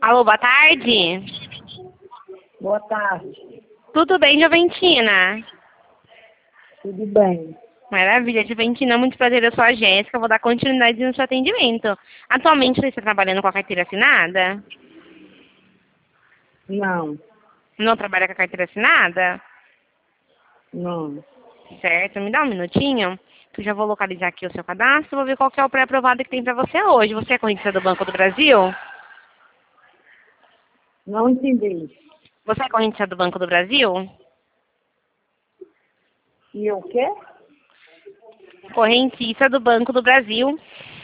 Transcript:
Alô, boa tarde. Boa tarde. Tudo bem, Juventina? Tudo bem? Maravilha, Juventina, muito prazer, eu sou a Jéssica, vou dar continuidade no seu atendimento. Atualmente você está trabalhando com a carteira assinada? Não, Não trabalha com a carteira assinada? não. Certo, me dá um minutinho, que eu já vou localizar aqui o seu cadastro, vou ver qual que é o pré-aprovado que tem para você hoje. Você é correntista do Banco do Brasil? Não entendi. Você é correntista do Banco do Brasil? E eu o quê? Correntista do Banco do Brasil.